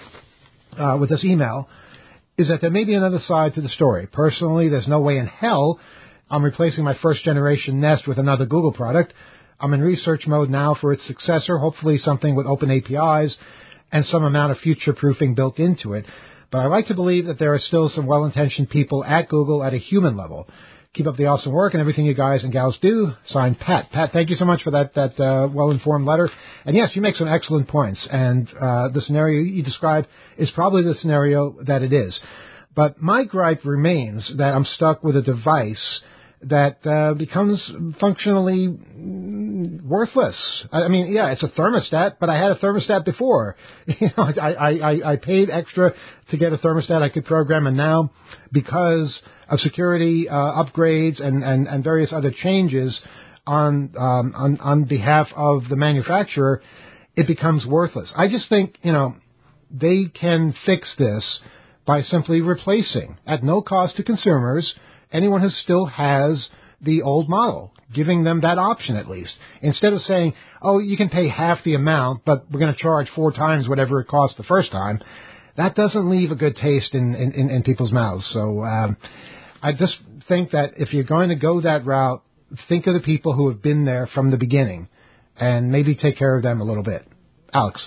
[SPEAKER 3] uh, with this email is that there may be another side to the story. Personally, there's no way in hell I'm replacing my first-generation Nest with another Google product. I'm in research mode now for its successor, hopefully something with open A P Is and some amount of future-proofing built into it. But I like to believe that there are still some well-intentioned people at Google at a human level. Keep up the awesome work and everything you guys and gals do. Signed, Pat. Pat, thank you so much for that that uh, well-informed letter. And yes, you make some excellent points. And uh, the scenario you describe is probably the scenario that it is. But my gripe remains that I'm stuck with a device that uh, becomes functionally worthless. I mean, yeah, it's a thermostat, but I had a thermostat before. You know, I, I, I, I paid extra to get a thermostat I could program, and now, because of security uh, upgrades and, and, and various other changes on, um, on on behalf of the manufacturer, it becomes worthless. I just think, you know, they can fix this by simply replacing, at no cost to consumers, anyone who still has the old model, giving them that option at least. Instead of saying, oh, you can pay half the amount, but we're going to charge four times whatever it cost the first time, that doesn't leave a good taste in, in, in people's mouths. So um, I just think that if you're going to go that route, think of the people who have been there from the beginning and maybe take care of them a little bit. Alex.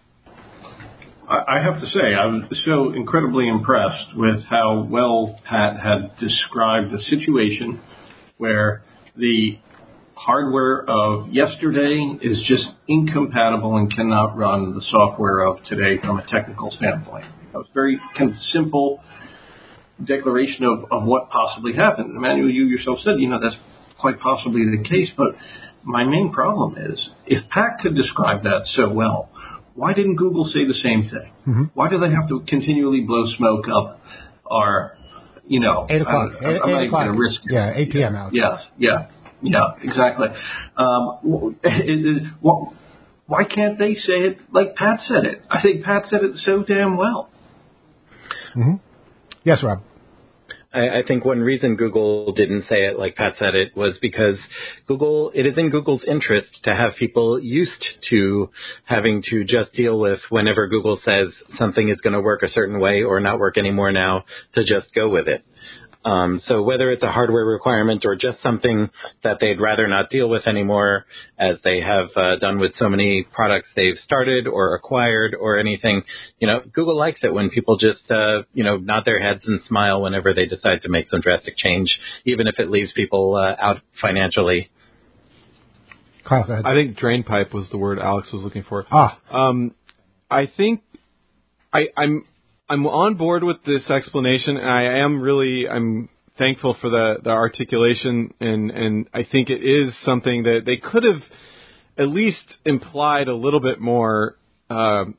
[SPEAKER 7] I have to say, I was so incredibly impressed with how well Pat had described the situation where the hardware of yesterday is just incompatible and cannot run the software of today from a technical standpoint. That was very kind of simple declaration of, of what possibly happened. Emmanuel, you yourself said, you know, that's quite possibly the case, but my main problem is, if Pat could describe that so well, why didn't Google say the same thing? Mm-hmm. Why do they have to continually blow smoke up our, you know,
[SPEAKER 3] eight o'clock.
[SPEAKER 7] I'm, I'm
[SPEAKER 3] eight,
[SPEAKER 7] not
[SPEAKER 3] eight
[SPEAKER 7] even going to risk it.
[SPEAKER 3] Yeah, eight p.m. out.
[SPEAKER 7] Yeah, yeah, yeah, exactly. Um, it, it, what, why can't they say it like Pat said it? I think Pat said it so damn well.
[SPEAKER 3] Mm-hmm. Yes, Rob.
[SPEAKER 5] I, I think one reason Google didn't say it like Pat said it was because Google, it is in Google's interest to have people used to having to just deal with whenever Google says something is going to work a certain way or not work anymore now, to just go with it. Um, so whether it's a hardware requirement or just something that they'd rather not deal with anymore, as they have uh, done with so many products they've started or acquired or anything, you know, Google likes it when people just, uh, you know, nod their heads and smile whenever they decide to make some drastic change, even if it leaves people uh, out financially.
[SPEAKER 3] Kyle, go ahead.
[SPEAKER 4] I think drain pipe was the word Alex was looking for.
[SPEAKER 3] Ah.
[SPEAKER 4] Um, I think I, I'm I'm on board with this explanation, and I am really I'm thankful for the, the articulation, and, and I think it is something that they could have at least implied a little bit more, um,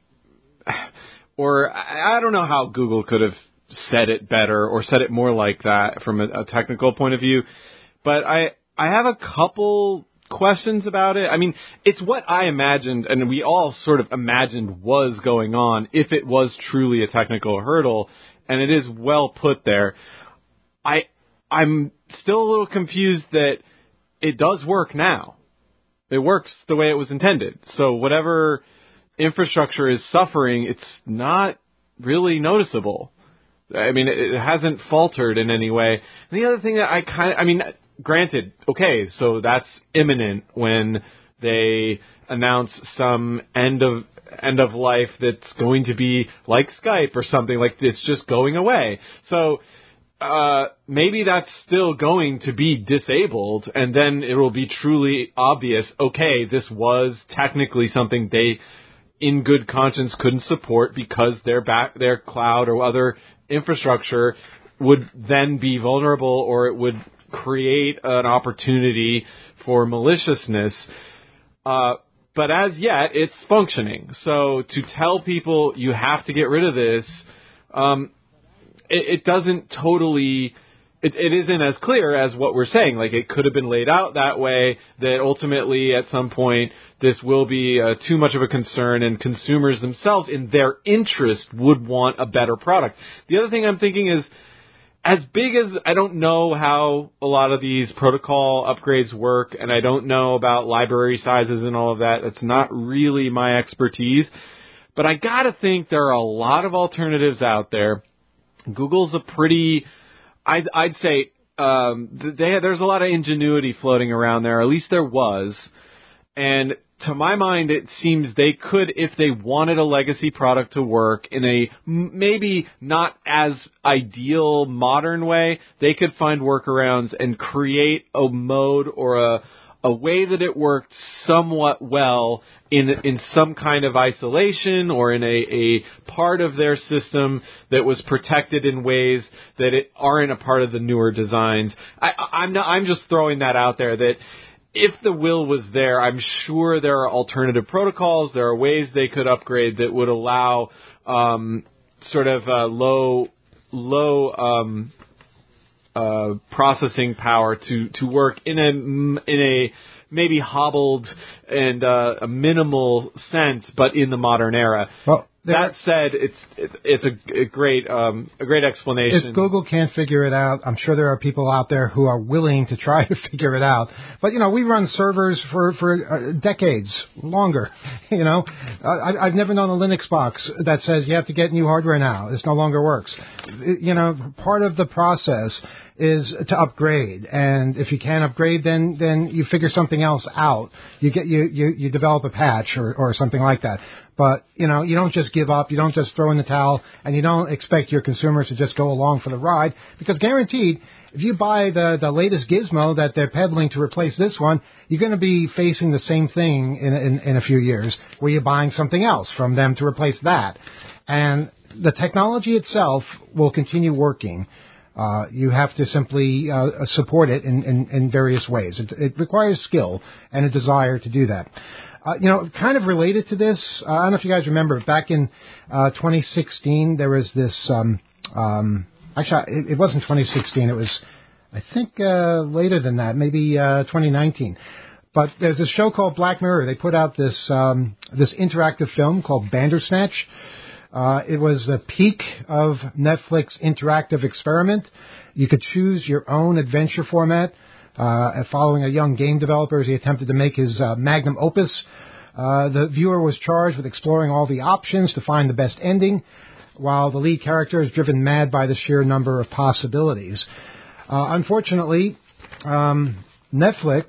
[SPEAKER 4] or I, I don't know how Google could have said it better or said it more like that from a, a technical point of view, but I I have a couple questions about it. I mean, it's what I imagined, and we all sort of imagined was going on if it was truly a technical hurdle, and it is well put there. I, I'm still a little confused that it does work now. It works the way it was intended. So whatever infrastructure is suffering, it's not really noticeable. I mean, it, it hasn't faltered in any way. And the other thing that I kind of, I mean, granted, okay, so that's imminent when they announce some end of end of life that's going to be like Skype or something, like it's just going away. So uh, maybe that's still going to be disabled, and then it will be truly obvious, okay, this was technically something they, in good conscience, couldn't support because their back, their cloud or other infrastructure would then be vulnerable, or it would create an opportunity for maliciousness. Uh, but as yet, it's functioning. So to tell people you have to get rid of this, um, it, it doesn't totally, it, it isn't as clear as what we're saying. Like, it could have been laid out that way, that ultimately at some point this will be uh, too much of a concern, and consumers themselves, in their interest, would want a better product. The other thing I'm thinking is, as big as I don't know how a lot of these protocol upgrades work, and I don't know about library sizes and all of that, that's not really my expertise, but I gotta think there are a lot of alternatives out there. Google's a pretty, I'd, I'd say, um, they, there's a lot of ingenuity floating around there, at least there was, and to my mind, it seems they could, if they wanted a legacy product to work in a maybe not as ideal modern way, they could find workarounds and create a mode or a a way that it worked somewhat well in in some kind of isolation, or in a, a part of their system that was protected in ways that it aren't a part of the newer designs. I, I'm not, I'm just throwing that out there that if the will was there, I'm sure there are alternative protocols. There are ways they could upgrade that would allow um, sort of uh, low, low um, uh, processing power to, to work in a in a maybe hobbled and uh, a minimal sense, but in the modern era.
[SPEAKER 3] Well,
[SPEAKER 4] that said, it's it, it's a, a great um, a great explanation.
[SPEAKER 3] If Google can't figure it out, I'm sure there are people out there who are willing to try to figure it out. But, you know, we run servers for, for uh, decades, longer. You know, I, I've never known a Linux box that says you have to get new hardware now. This no longer works. You know, part of the process is to upgrade, and if you can't upgrade, then then you figure something else out. You get you you, you develop a patch or, or something like that. But, you know, you don't just give up, you don't just throw in the towel, and you don't expect your consumers to just go along for the ride, because guaranteed, if you buy the, the latest gizmo that they're peddling to replace this one, you're going to be facing the same thing in, in, in a few years, where you're buying something else from them to replace that. And the technology itself will continue working. Uh, you have to simply uh, support it in, in, in various ways. It, it requires skill and a desire to do that. Uh, you know, kind of related to this, uh, I don't know if you guys remember, back in uh, twenty sixteen, there was this, um, um, actually, it, it wasn't twenty sixteen, it was, I think, uh, later than that, maybe uh, twenty nineteen. But there's a show called Black Mirror. They put out this um, this interactive film called Bandersnatch. Uh, it was the peak of Netflix interactive experiment. You could choose your own adventure format. Uh, following a young game developer as he attempted to make his uh, magnum opus, uh, the viewer was charged with exploring all the options to find the best ending, while the lead character is driven mad by the sheer number of possibilities. Uh, unfortunately, um, Netflix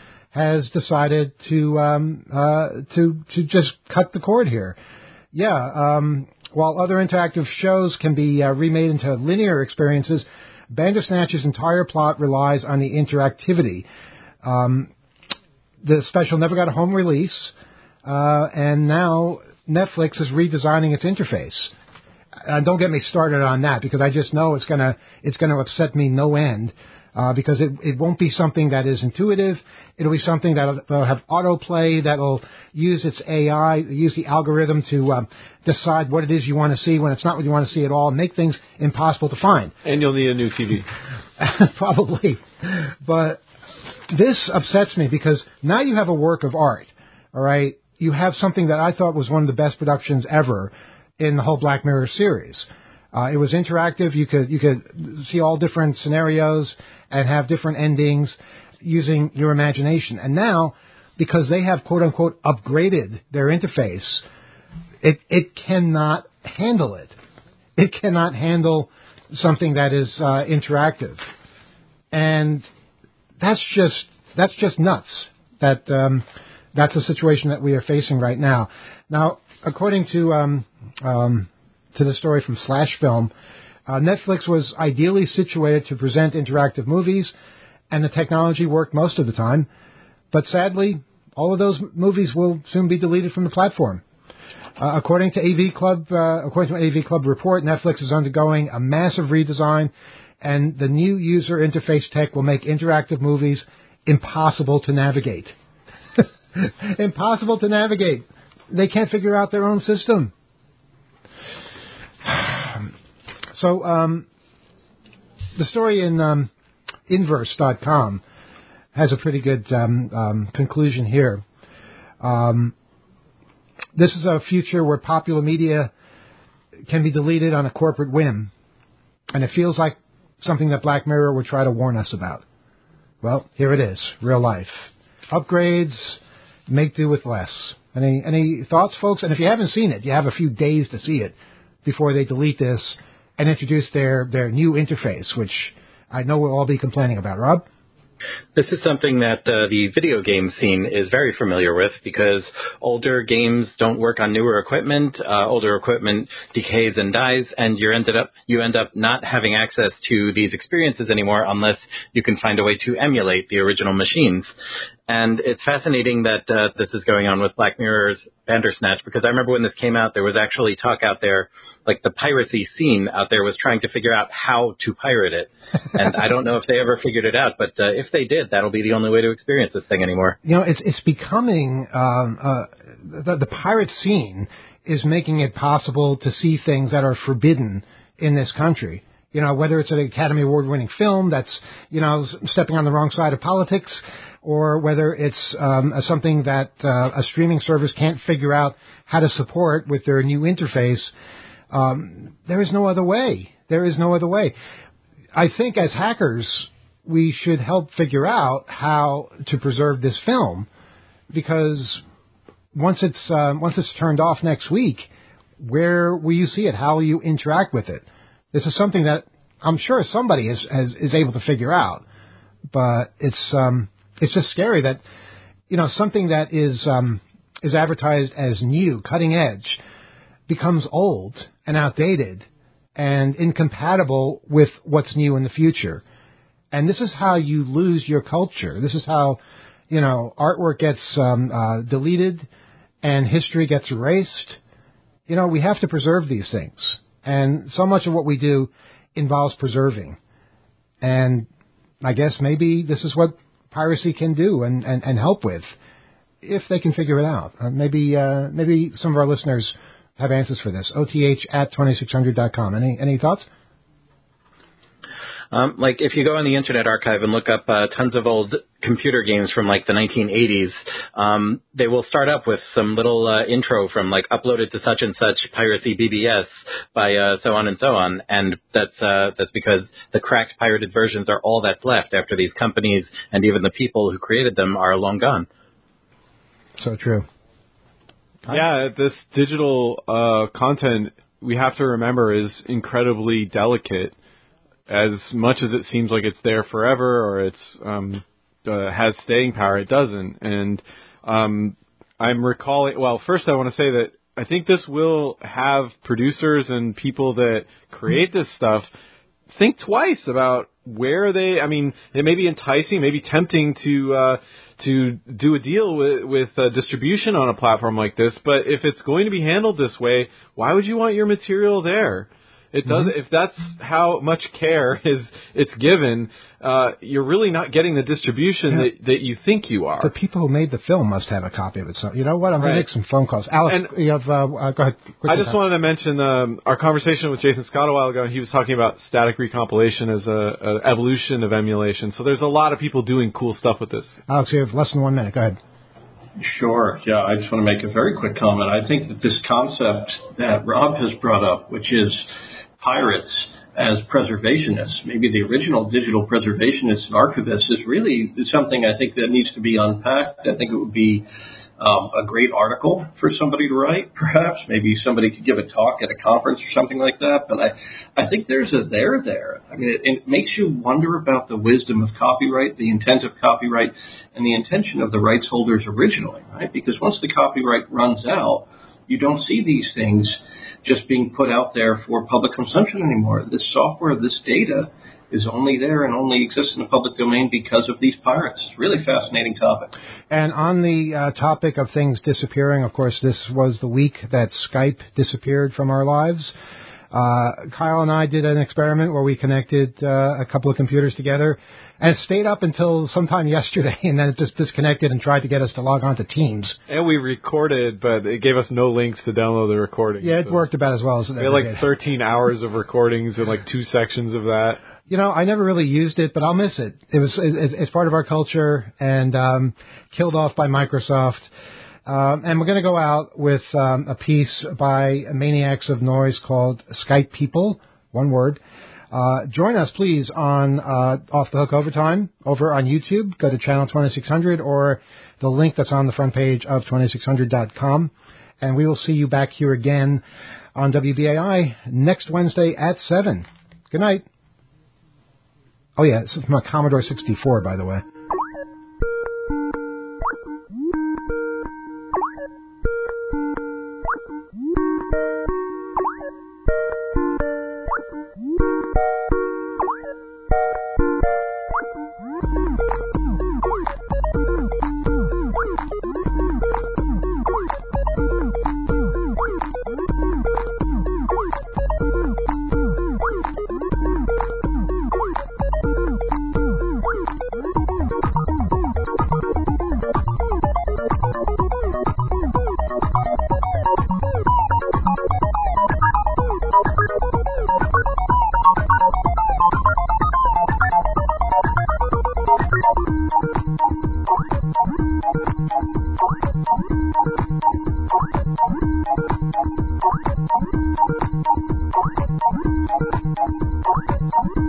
[SPEAKER 3] has decided to um, uh, to to just cut the cord here. Yeah, um, while other interactive shows can be uh, remade into linear experiences, Bandersnatch's entire plot relies on the interactivity. Um, the special never got a home release, uh, and now Netflix is redesigning its interface. Uh, don't get me started on that, because I just know it's gonna it's gonna upset me no end. Uh, because it, it won't be something that is intuitive. It'll be something that'll, that'll have autoplay, that'll use its A I, use the algorithm to um, decide what it is you want to see when it's not what you want to see at all, and make things impossible to find.
[SPEAKER 4] And you'll need a new T V.
[SPEAKER 3] Probably. But this upsets me because now you have a work of art, all right? You have something that I thought was one of the best productions ever in the whole Black Mirror series. Uh, it was interactive. You could you could see all different scenarios and have different endings using your imagination. And now, because they have quote unquote upgraded their interface, it it cannot handle it. It cannot handle something that is uh, interactive, and that's just that's just nuts. That um, that's the situation that we are facing right now. Now, according to um, um, to the story from Slash Film, uh, Netflix was ideally situated to present interactive movies, and the technology worked most of the time. But sadly, all of those movies will soon be deleted from the platform. Uh, according to A V Club, uh, according to an A V Club report, Netflix is undergoing a massive redesign, and the new user interface tech will make interactive movies impossible to navigate. Impossible to navigate. They can't figure out their own system. So, um, the story in um, Inverse dot com has a pretty good um, um, conclusion here. Um, this is a future where popular media can be deleted on a corporate whim, and it feels like something that Black Mirror would try to warn us about. Well, here it is, real life. Upgrades, make do with less. Any any thoughts, folks? And if you haven't seen it, you have a few days to see it before they delete this and introduce their, their new interface, which I know we'll all be complaining about. Rob?
[SPEAKER 5] This is something that uh, the video game scene is very familiar with, because older games don't work on newer equipment. Uh, older equipment decays and dies, and you ended up you end up not having access to these experiences anymore unless you can find a way to emulate the original machines. And it's fascinating that uh, this is going on with Black Mirror's Bandersnatch, because I remember when this came out, there was actually talk out there, like the piracy scene out there was trying to figure out how to pirate it. And I don't know if they ever figured it out, but uh, if they did, that'll be the only way to experience this thing anymore.
[SPEAKER 3] You know, it's it's becoming, um, uh, the, the pirate scene is making it possible to see things that are forbidden in this country. You know, whether it's an Academy Award-winning film that's, you know, stepping on the wrong side of politics, or whether it's um, something that uh, a streaming service can't figure out how to support with their new interface. Um, there is no other way. There is no other way. I think as hackers, we should help figure out how to preserve this film, because once it's uh, once it's turned off next week, where will you see it? How will you interact with it? This is something that I'm sure somebody is is, is able to figure out, but it's um, it's just scary that, you know, something that is um, is advertised as new, cutting edge, becomes old and outdated and incompatible with what's new in the future. And this is how you lose your culture. This is how, you know, artwork gets um, uh, deleted and history gets erased. You know, we have to preserve these things. And so much of what we do involves preserving. And I guess maybe this is what piracy can do and, and, and help with, if they can figure it out. Uh, maybe uh, maybe some of our listeners have answers for this. O T H at twenty-six hundred dot com. Any any thoughts?
[SPEAKER 5] Um, like if you go on the Internet Archive and look up uh, tons of old computer games from like the nineteen eighties, um, they will start up with some little uh, intro from like uploaded to such and such piracy B B S by uh, so on and so on. And that's uh, that's because the cracked pirated versions are all that's left after these companies and even the people who created them are long gone.
[SPEAKER 3] So true.
[SPEAKER 4] Yeah, this digital uh, content, we have to remember, is incredibly delicate. As much as it seems like it's there forever or it's um, uh, has staying power, it doesn't. And um, I'm recalling, well, first I want to say that I think this will have producers and people that create this stuff think twice about where are they? I mean, it may be enticing, maybe tempting to uh, to do a deal with, with uh, distribution on a platform like this. But if it's going to be handled this way, why would you want your material there? It does. Mm-hmm. If that's how much care is it's given, uh, you're really not getting the distribution yeah. that, that you think you are.
[SPEAKER 3] The people who made the film must have a copy of it. So you know what? I'm
[SPEAKER 4] right.
[SPEAKER 3] going to make some phone calls. Alex,
[SPEAKER 4] and
[SPEAKER 3] you have, uh, uh, go ahead.
[SPEAKER 4] I just time. wanted to mention um, our conversation with Jason Scott a while ago, and he was talking about static recompilation as a, a evolution of emulation. So there's a lot of people doing cool stuff with this.
[SPEAKER 3] Alex, you have less than one minute. Go ahead.
[SPEAKER 7] Sure. Yeah, I just want to make a very quick comment. I think that this concept that Rob has brought up, which is pirates as preservationists, maybe the original digital preservationists and archivists, is really something I think that needs to be unpacked. I think it would be um, a great article for somebody to write, perhaps. Maybe somebody could give a talk at a conference or something like that. But I, I think there's a there there. I mean, it, it makes you wonder about the wisdom of copyright, the intent of copyright, and the intention of the rights holders originally, right? Because once the copyright runs out, you don't see these things just being put out there for public consumption anymore. This software, this data is only there and only exists in the public domain because of these pirates. It's a really fascinating topic.
[SPEAKER 3] And on the uh, topic of things disappearing, of course, this was the week that Skype disappeared from our lives. Uh, Kyle and I did an experiment where we connected uh, a couple of computers together, and it stayed up until sometime yesterday, and then it just disconnected and tried to get us to log on to Teams.
[SPEAKER 4] And we recorded, but it gave us no links to download the recording.
[SPEAKER 3] Yeah, it so worked about as well as it
[SPEAKER 4] we had like did. thirteen hours of recordings and like two sections of that.
[SPEAKER 3] You know, I never really used it, but I'll miss it. It was it, it's part of our culture, and um, killed off by Microsoft. Um, and we're going to go out with um, a piece by Maniacs of Noise called Skype People, one word. Uh, join us, please, on uh, Off the Hook Overtime over on YouTube. Go to channel twenty-six hundred or the link that's on the front page of twenty-six hundred dot com. And we will see you back here again on W B A I next Wednesday at seven. Good night. Oh, yeah, this is from a Commodore sixty-four, by the way.
[SPEAKER 2] Thank you.